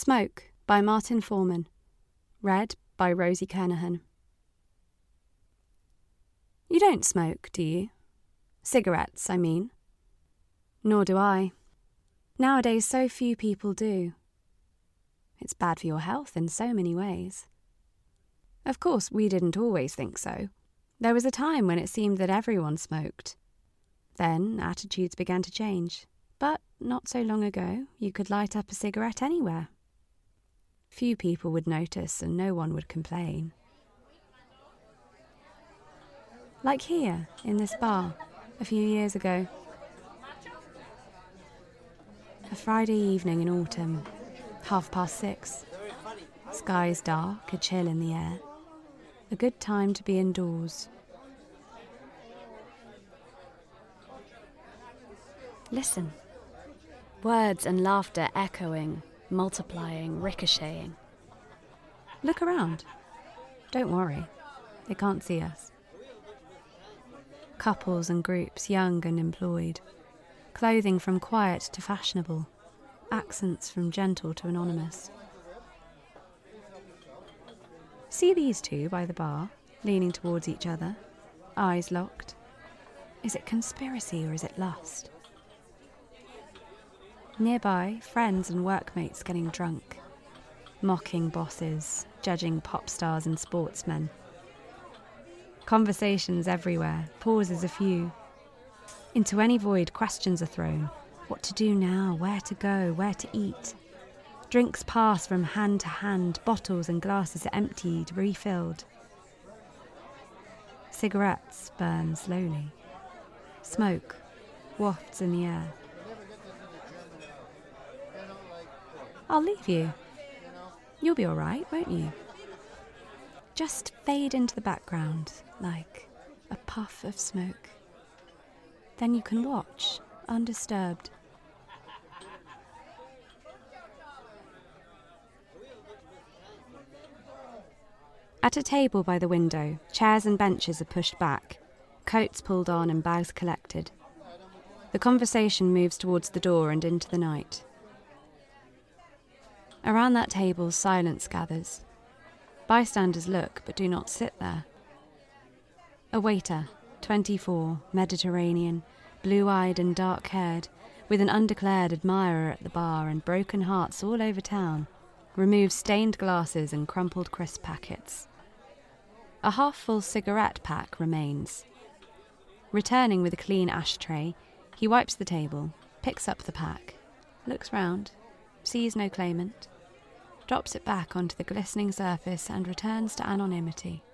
Smoke by Martin Foreman. Read by Rosie Kernahan. You don't smoke, do you? Cigarettes, I mean. Nor do I. Nowadays so few people do. It's bad for your health in so many ways. Of course, we didn't always think so. There was a time when it seemed that everyone smoked. Then attitudes began to change. But not so long ago, you could light up a cigarette anywhere. Few people would notice and no one would complain. Like here, in this bar, a few years ago. A Friday evening in autumn, 6:30. Skies dark, a chill in the air. A good time to be indoors. Listen. Words and laughter echoing, multiplying, ricocheting. Look around. Don't worry, they can't see us. Couples and groups, young and employed. Clothing from quiet to fashionable. Accents from gentle to anonymous. See these two by the bar, leaning towards each other, eyes locked. Is it conspiracy or is it lust? Nearby, friends and workmates getting drunk, mocking bosses, judging pop stars and sportsmen. Conversations everywhere, pauses a few. Into any void, questions are thrown. What to do now, where to go, where to eat. Drinks pass from hand to hand, bottles and glasses are emptied, refilled. Cigarettes burn slowly. Smoke wafts in the air. I'll leave you. You'll be all right, won't you? Just fade into the background like a puff of smoke. Then you can watch, undisturbed. At a table by the window, chairs and benches are pushed back, coats pulled on and bags collected. The conversation moves towards the door and into the night. Around that table, silence gathers. Bystanders look, but do not sit there. A waiter, 24, Mediterranean, blue-eyed and dark-haired, with an undeclared admirer at the bar and broken hearts all over town, removes stained glasses and crumpled crisp packets. A half-full cigarette pack remains. Returning with a clean ashtray, he wipes the table, picks up the pack, looks round, sees no claimant, drops it back onto the glistening surface and returns to anonymity.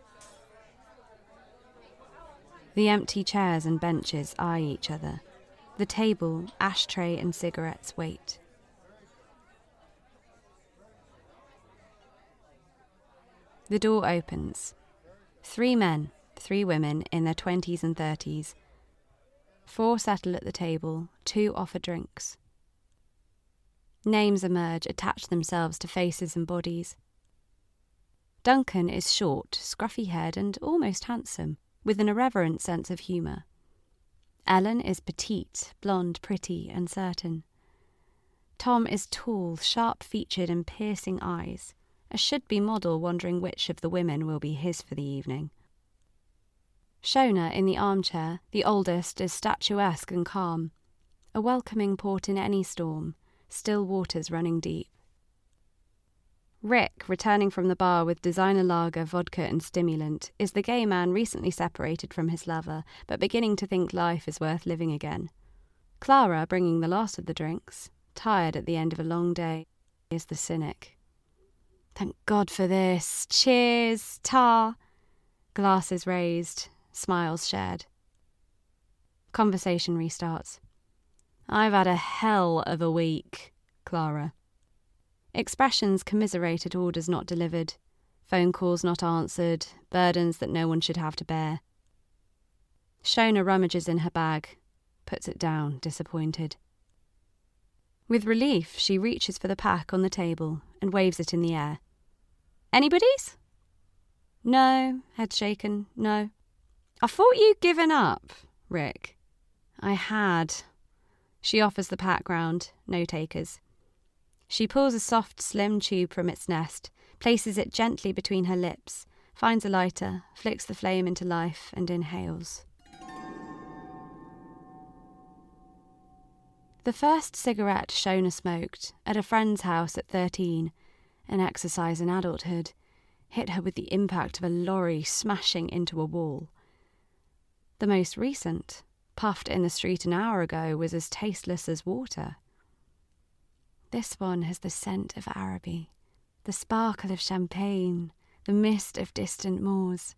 The empty chairs and benches eye each other. The table, ashtray and cigarettes wait. The door opens. 3 men, 3 women in their 20s and 30s. 4 settle at the table, 2 offer drinks. Names emerge, attach themselves to faces and bodies. Duncan is short, scruffy-haired and almost handsome, with an irreverent sense of humour. Ellen is petite, blonde, pretty and certain. Tom is tall, sharp-featured and piercing eyes, a should-be model wondering which of the women will be his for the evening. Shona in the armchair, the oldest, is statuesque and calm, a welcoming port in any storm, still waters running deep. Rick, returning from the bar with designer lager, vodka and stimulant, is the gay man recently separated from his lover, but beginning to think life is worth living again. Clara, bringing the last of the drinks, tired at the end of a long day, is the cynic. Thank God for this. Cheers, tar. Glasses raised, smiles shared. Conversation restarts. I've had a hell of a week, Clara. Expressions commiserate at orders not delivered, phone calls not answered, burdens that no one should have to bear. Shona rummages in her bag, puts it down, disappointed. With relief, she reaches for the pack on the table and waves it in the air. Anybody's? No, head shaken, no. I thought you'd given up, Rick. I had. She offers the pack round, no takers. She pulls a soft, slim tube from its nest, places it gently between her lips, finds a lighter, flicks the flame into life, and inhales. The first cigarette Shona smoked, at a friend's house at 13, an exercise in adulthood, hit her with the impact of a lorry smashing into a wall. The most recent, puffed in the street an hour ago, was as tasteless as water. This one has the scent of Araby, the sparkle of champagne, the mist of distant moors.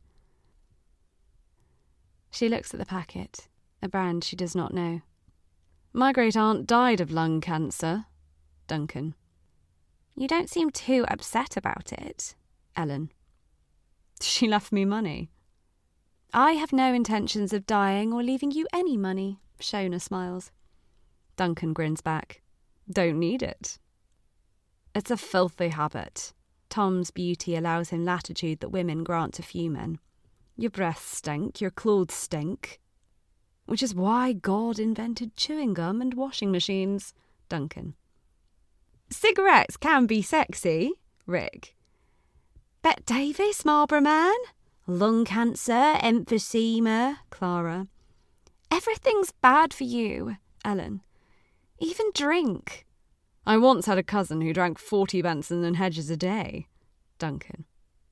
She looks at the packet, a brand she does not know. My great-aunt died of lung cancer. Duncan. You don't seem too upset about it. Ellen. She left me money. I have no intentions of dying or leaving you any money. Shona smiles. Duncan grins back. Don't need it. It's a filthy habit. Tom's beauty allows him latitude that women grant to few men. Your breath stink, your clothes stink. Which is why God invented chewing gum and washing machines. Duncan. Cigarettes can be sexy. Rick. Bet Davis, Marlborough Man. Lung cancer, emphysema. Clara. Everything's bad for you. Ellen. Even drink. I once had a cousin who drank 40 Benson and Hedges a day. Duncan.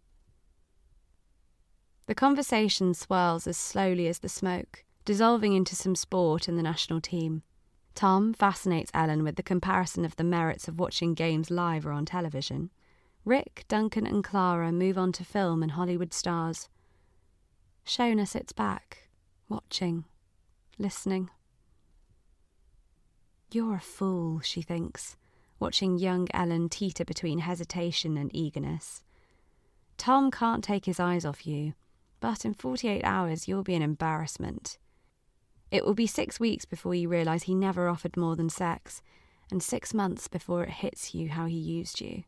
The conversation swirls as slowly as the smoke, dissolving into some sport in the national team. Tom fascinates Ellen with the comparison of the merits of watching games live or on television. Rick, Duncan and Clara move on to film and Hollywood stars. Shona sits back, watching, listening. You're a fool, she thinks, watching young Ellen teeter between hesitation and eagerness. Tom can't take his eyes off you, but in 48 hours you'll be an embarrassment. It will be 6 weeks before you realise he never offered more than sex, and 6 months before it hits you how he used you.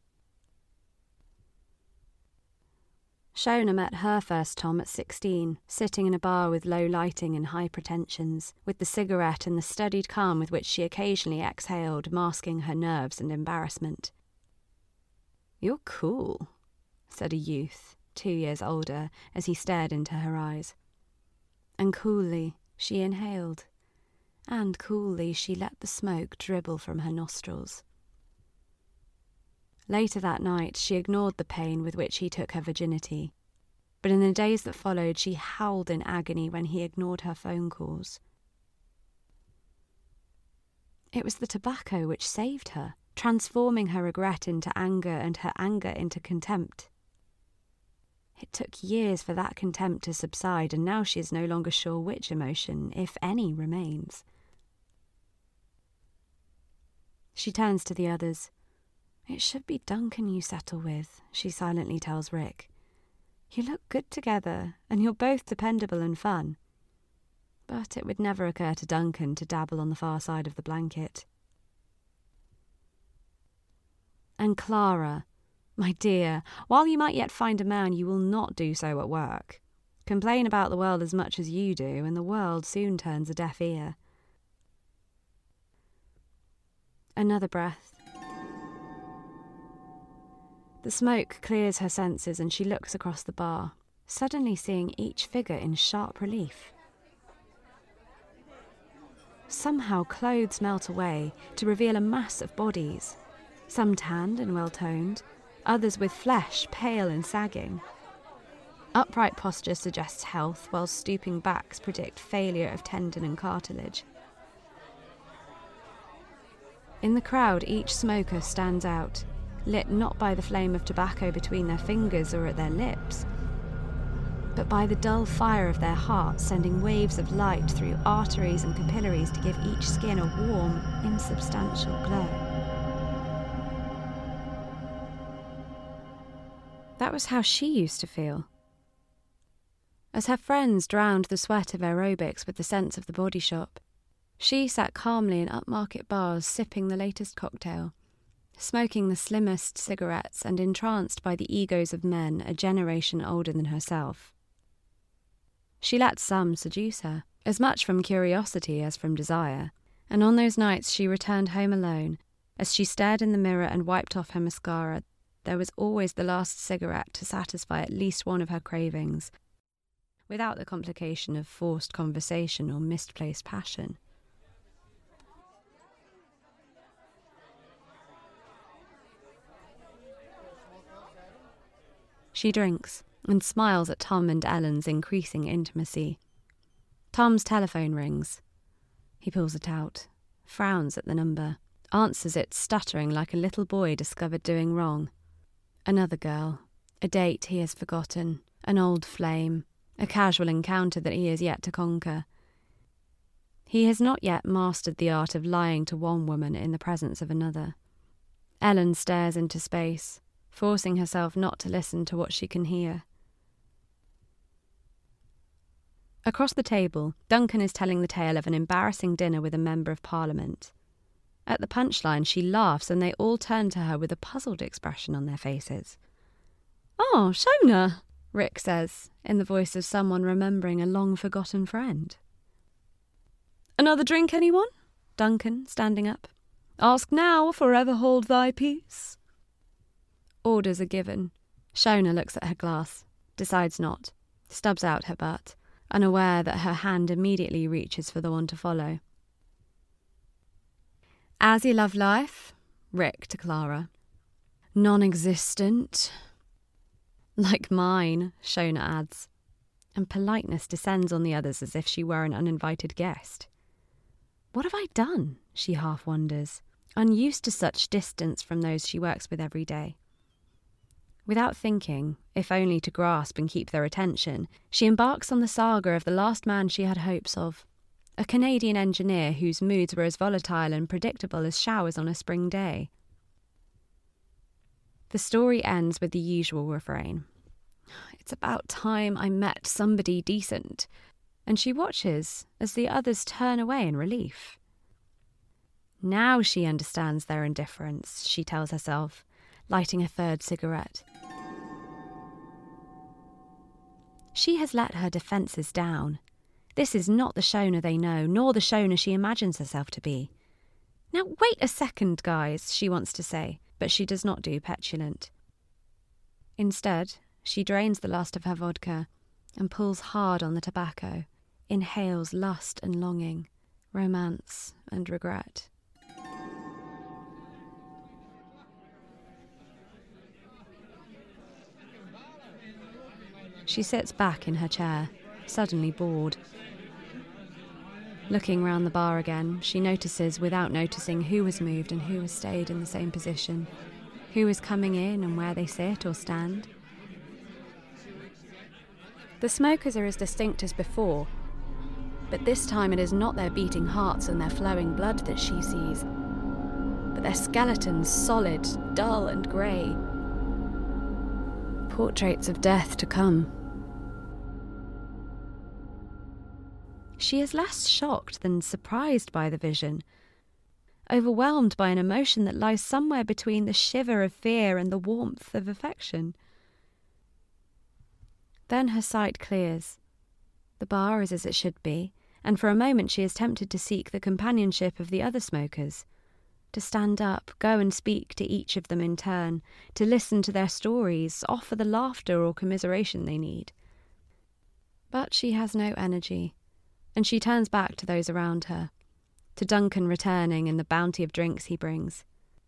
Shona met her first Tom at 16, sitting in a bar with low lighting and high pretensions, with the cigarette and the studied calm with which she occasionally exhaled, masking her nerves and embarrassment. You're cool, said a youth, 2 years older, as he stared into her eyes. And coolly she inhaled, and coolly she let the smoke dribble from her nostrils. Later that night, she ignored the pain with which he took her virginity. But in the days that followed, she howled in agony when he ignored her phone calls. It was the tobacco which saved her, transforming her regret into anger and her anger into contempt. It took years for that contempt to subside, and now she is no longer sure which emotion, if any, remains. She turns to the others. It should be Duncan you settle with, she silently tells Rick. You look good together, and you're both dependable and fun. But it would never occur to Duncan to dabble on the far side of the blanket. And Clara, my dear, while you might yet find a man, you will not do so at work. Complain about the world as much as you do, and the world soon turns a deaf ear. Another breath. The smoke clears her senses and she looks across the bar, suddenly seeing each figure in sharp relief. Somehow clothes melt away to reveal a mass of bodies, some tanned and well-toned, others with flesh pale and sagging. Upright posture suggests health, while stooping backs predict failure of tendon and cartilage. In the crowd, each smoker stands out, lit not by the flame of tobacco between their fingers or at their lips, but by the dull fire of their hearts sending waves of light through arteries and capillaries to give each skin a warm, insubstantial glow. That was how she used to feel. As her friends drowned the sweat of aerobics with the scents of the Body Shop, she sat calmly in upmarket bars sipping the latest cocktail, smoking the slimmest cigarettes and entranced by the egos of men a generation older than herself. She let some seduce her, as much from curiosity as from desire, and on those nights she returned home alone, As she stared in the mirror and wiped off her mascara, there was always the last cigarette to satisfy at least one of her cravings, without the complication of forced conversation or misplaced passion. She drinks and smiles at Tom and Ellen's increasing intimacy. Tom's telephone rings. He pulls it out, frowns at the number, answers it stuttering like a little boy discovered doing wrong. Another girl, a date he has forgotten, an old flame, a casual encounter that he has yet to conquer. He has not yet mastered the art of lying to one woman in the presence of another. Ellen stares into space, forcing herself not to listen to what she can hear. Across the table, Duncan is telling the tale of an embarrassing dinner with a member of Parliament. At the punchline, she laughs and they all turn to her with a puzzled expression on their faces. "Oh, Shona," Rick says, in the voice of someone remembering a long-forgotten friend. "Another drink, anyone?" Duncan, standing up. "Ask now, or forever hold thy peace." Orders are given. Shona looks at her glass, decides not, stubs out her butt, unaware that her hand immediately reaches for the one to follow. "As you love life?" Rick to Clara. "Non-existent." "Like mine," Shona adds, and politeness descends on the others as if she were an uninvited guest. What have I done? She half wonders, unused to such distance from those she works with every day. Without thinking, if only to grasp and keep their attention, she embarks on the saga of the last man she had hopes of, a Canadian engineer whose moods were as volatile and predictable as showers on a spring day. The story ends with the usual refrain. "It's about time I met somebody decent," and she watches as the others turn away in relief. Now she understands their indifference, she tells herself, lighting a third cigarette. She has let her defences down. This is not the Shona they know, nor the Shona she imagines herself to be. "Now wait a second, guys," she wants to say, but she does not do petulant. Instead, she drains the last of her vodka and pulls hard on the tobacco, inhales lust and longing, romance and regret. She sits back in her chair, suddenly bored. Looking round the bar again, she notices without noticing who has moved and who has stayed in the same position, who is coming in and where they sit or stand. The smokers are as distinct as before, but this time it is not their beating hearts and their flowing blood that she sees, but their skeletons, solid, dull and grey. Portraits of death to come. She is less shocked than surprised by the vision, overwhelmed by an emotion that lies somewhere between the shiver of fear and the warmth of affection. Then her sight clears. The bar is as it should be, and for a moment she is tempted to seek the companionship of the other smokers, to stand up, go and speak to each of them in turn, to listen to their stories, offer the laughter or commiseration they need. But she has no energy, and she turns back to those around her, to Duncan returning and the bounty of drinks he brings.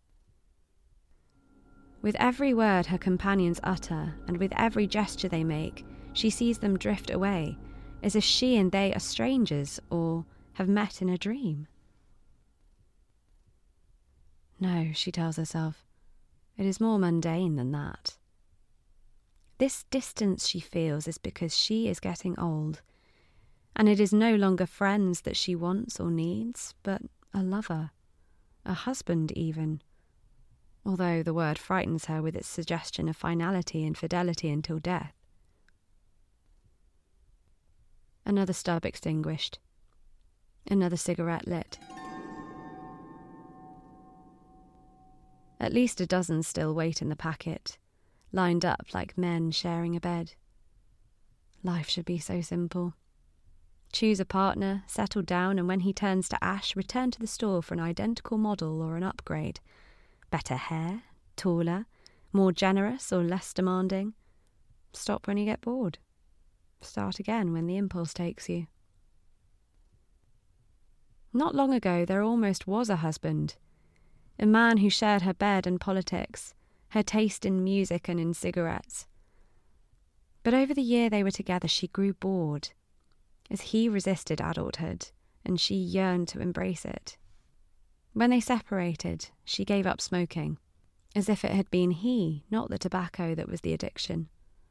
With every word her companions utter, and with every gesture they make, she sees them drift away, as if she and they are strangers or have met in a dream. No, she tells herself, it is more mundane than that. This distance she feels is because she is getting old, and it is no longer friends that she wants or needs, but a lover, a husband even, although the word frightens her with its suggestion of finality and fidelity until death. Another stub extinguished. Another cigarette lit. At least a dozen still wait in the packet, lined up like men sharing a bed. Life should be so simple. Choose a partner, settle down, and when he turns to ash, return to the store for an identical model or an upgrade, Better hair? Taller? More generous or less demanding? Stop when you get bored. Start again when the impulse takes you. Not long ago, there almost was a husband. A man who shared her bed and politics, her taste in music and in cigarettes. But over the year they were together, she grew bored, as he resisted adulthood, and she yearned to embrace it. When they separated, she gave up smoking, as if it had been he, not the tobacco, that was the addiction.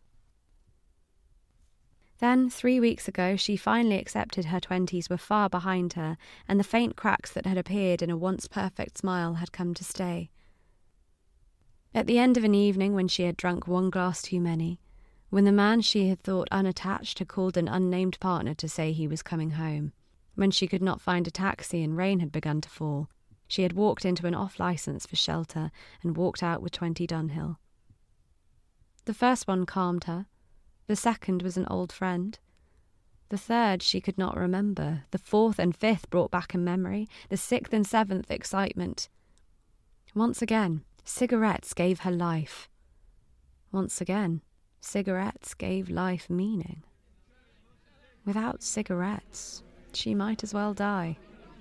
Then, 3 weeks ago, she finally accepted her 20s were far behind her, and the faint cracks that had appeared in a once perfect smile had come to stay. At the end of an evening when she had drunk one glass too many, when the man she had thought unattached had called an unnamed partner to say he was coming home, when she could not find a taxi and rain had begun to fall, she had walked into an off-licence for shelter and walked out with 20 Dunhill. The first one calmed her. The second was an old friend. The third she could not remember. The fourth and fifth brought back a memory. The sixth and seventh excitement. Once again, cigarettes gave her life. Once again, cigarettes gave life meaning. Without cigarettes, she might as well die.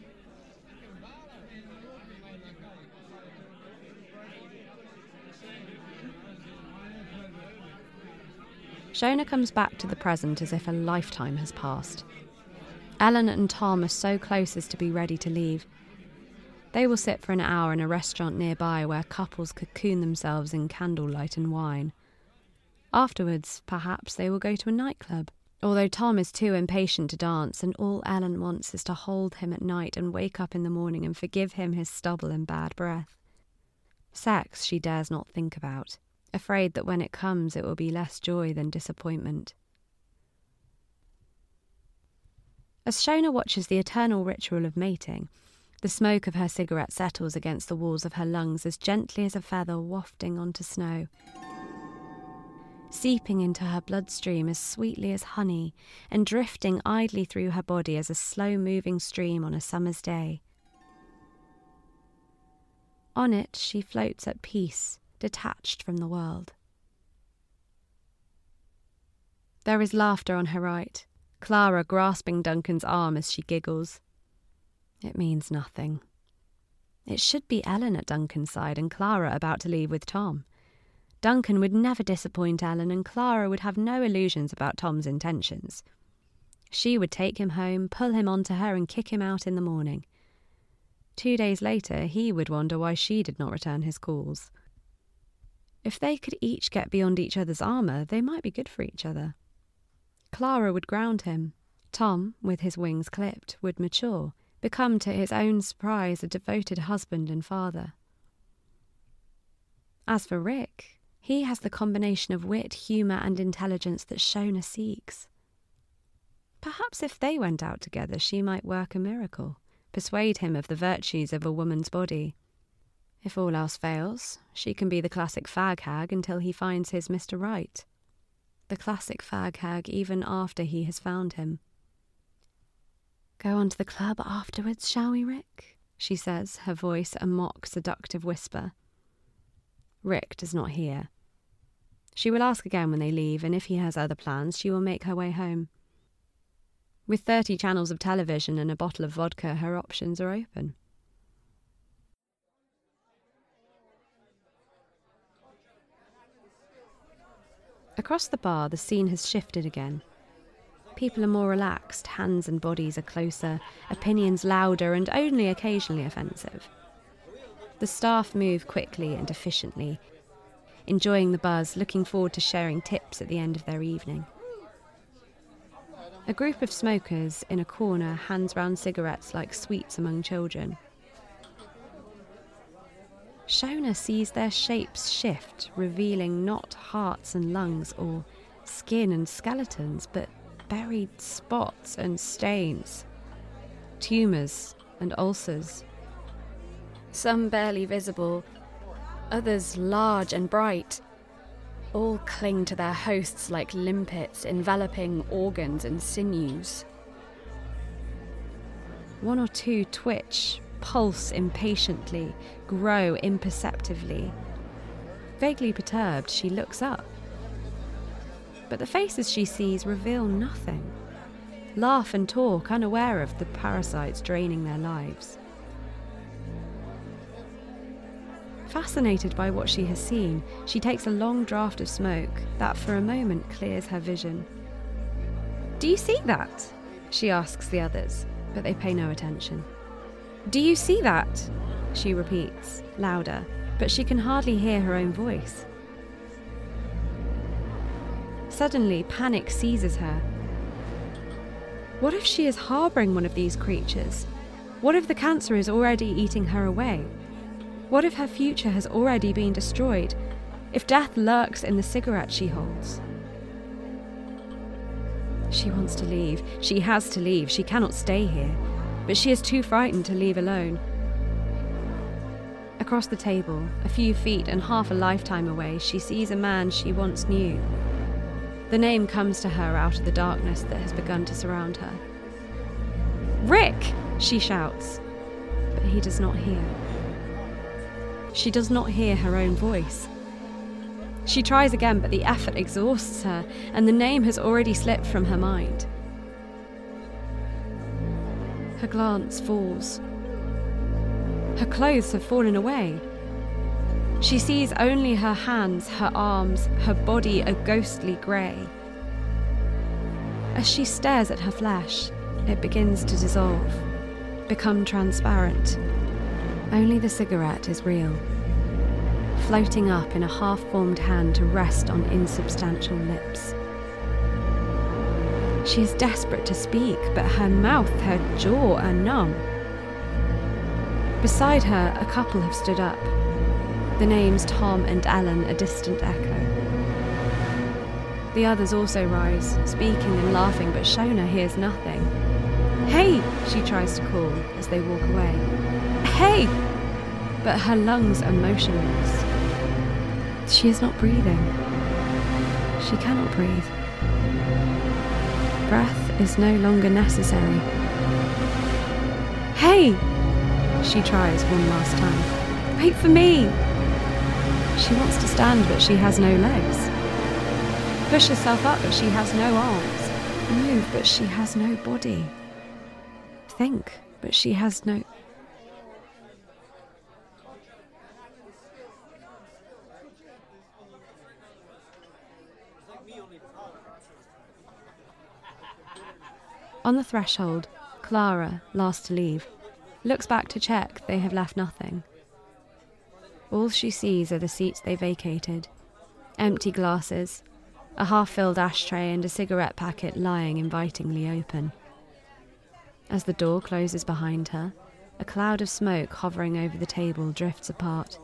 Shona comes back to the present as if a lifetime has passed. Ellen and Tom are so close as to be ready to leave. They will sit for an hour in a restaurant nearby where couples cocoon themselves in candlelight and wine. Afterwards, perhaps they will go to a nightclub, although Tom is too impatient to dance, and all Ellen wants is to hold him at night and wake up in the morning and forgive him his stubble and bad breath. Sex she dares not think about, afraid that when it comes it will be less joy than disappointment. As Shona watches the eternal ritual of mating, the smoke of her cigarette settles against the walls of her lungs as gently as a feather wafting onto snow, seeping into her bloodstream as sweetly as honey, and drifting idly through her body as a slow-moving stream on a summer's day. On it she floats at peace, detached from the world. There is laughter on her right, Clara grasping Duncan's arm as she giggles. It means nothing. It should be Ellen at Duncan's side and Clara about to leave with Tom. Duncan would never disappoint Ellen, and Clara would have no illusions about Tom's intentions. She would take him home, pull him onto her and kick him out in the morning. 2 days later, he would wonder why she did not return his calls. If they could each get beyond each other's armour, they might be good for each other. Clara would ground him. Tom, with his wings clipped, would mature, become to his own surprise a devoted husband and father. As for Rick, he has the combination of wit, humour and intelligence that Shona seeks. Perhaps if they went out together she might work a miracle, persuade him of the virtues of a woman's body. If all else fails, she can be the classic fag hag until he finds his Mr. Right. The classic fag hag even after he has found him. "Go on to the club afterwards, shall we, Rick?" she says, her voice a mock seductive whisper. Rick does not hear. She will ask again when they leave, and if he has other plans, she will make her way home. With 30 channels of television and a bottle of vodka, her options are open. Across the bar, the scene has shifted again. People are more relaxed, hands and bodies are closer, opinions louder and only occasionally offensive. The staff move quickly and efficiently, enjoying the buzz, looking forward to sharing tips at the end of their evening. A group of smokers in a corner hands round cigarettes like sweets among children. Shona sees their shapes shift, revealing not hearts and lungs or skin and skeletons, but buried spots and stains, tumours and ulcers. Some barely visible, others large and bright. All cling to their hosts like limpets, enveloping organs and sinews. One or two twitch, pulse impatiently, grow imperceptibly. Vaguely perturbed, she looks up. But the faces she sees reveal nothing. Laugh and talk, unaware of the parasites draining their lives. Fascinated by what she has seen, she takes a long draught of smoke that for a moment clears her vision. "Do you see that?" she asks the others, but they pay no attention. "Do you see that?" she repeats, louder, but she can hardly hear her own voice. Suddenly, panic seizes her. What if she is harbouring one of these creatures? What if the cancer is already eating her away? What if her future has already been destroyed? If death lurks in the cigarette she holds? She wants to leave. She has to leave. She cannot stay here. But she is too frightened to leave alone. Across the table, a few feet and half a lifetime away, she sees a man she once knew. The name comes to her out of the darkness that has begun to surround her. "Rick!" she shouts, but he does not hear. She does not hear her own voice. She tries again, but the effort exhausts her, and the name has already slipped from her mind. Her glance falls. Her clothes have fallen away. She sees only her hands, her arms, her body a ghostly grey. As she stares at her flesh, it begins to dissolve, become transparent. Only the cigarette is real, floating up in a half-formed hand to rest on insubstantial lips. She is desperate to speak, but her mouth, her jaw are numb. Beside her, a couple have stood up. The names Tom and Ellen a distant echo. The others also rise, speaking and laughing, but Shona hears nothing. "Hey!" she tries to call as they walk away. "Hey!" But her lungs are motionless. She is not breathing. She cannot breathe. Breath is no longer necessary. "Hey!" she tries one last time. "Wait for me!" She wants to stand, but she has no legs. Push herself up, but she has no arms. Move, but she has no body. Think, but she has no... On the threshold, Clara, last to leave, looks back to check they have left nothing. All she sees are the seats they vacated, empty glasses, a half-filled ashtray and a cigarette packet lying invitingly open. As the door closes behind her, a cloud of smoke hovering over the table drifts apart.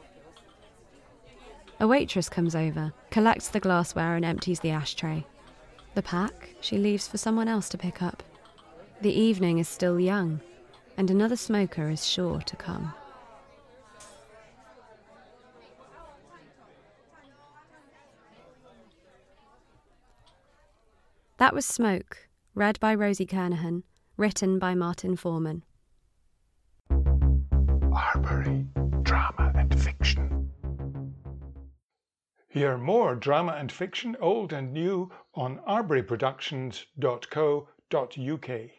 A waitress comes over, collects the glassware and empties the ashtray. The pack she leaves for someone else to pick up. The evening is still young, and another smoker is sure to come. That was Smoke, read by Rosie Kernahan, written by Martin Foreman. Arbury Drama and Fiction. Hear more drama and fiction, old and new, on arburyproductions.co.uk.